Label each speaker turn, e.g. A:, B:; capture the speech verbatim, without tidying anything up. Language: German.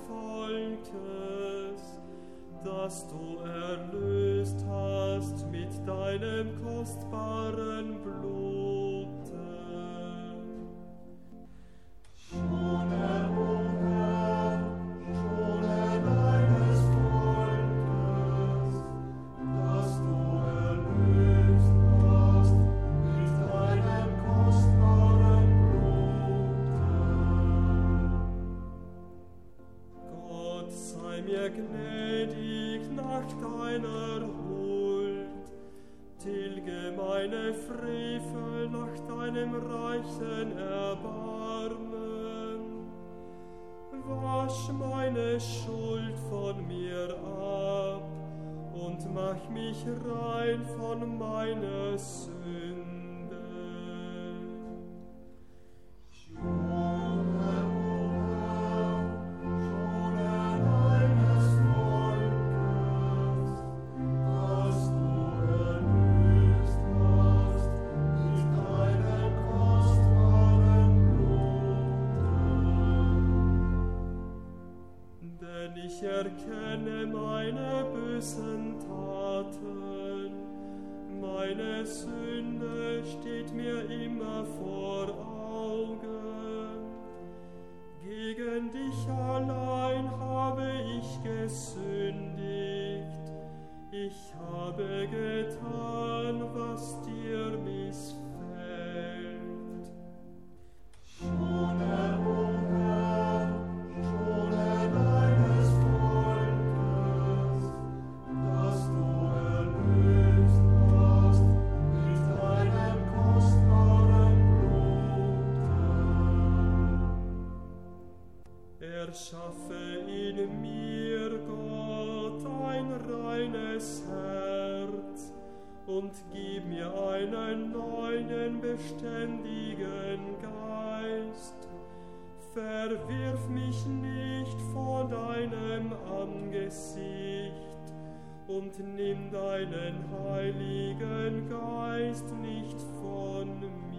A: Volkes, das du erlöst hast mit deinem kostbaren Blute. Schone, o Herr, schone deines Volkes, das du erlöst hast mit deinem kostbaren Blute. Gott sei mir gnädig nach deiner Huld, tilge meine Frevel nach deinem reichen Erbarmen. Wasch meine Schuld von mir ab und mach mich rein von meiner Sünde. Schone, o Herr, schone deines Volkes, das du erlöst hast mit deinem kostbaren Blute. Denn ich erkenne meine bösen Taten, meine Sünde steht mir immer vor Augen. Gegen dich allein habe ich gesündigt, ich habe getan, was dir missfällt. Schone, o Herr, schone deines Volkes, das du erlöst hast mit deinem kostbaren Blute. Erschaffe in mir, Gott, ein reines Herz und gib mir einen neuen, beständigen Geist. Verwirf mich nicht von deinem Angesicht und nimm deinen Heiligen Geist nicht von mir.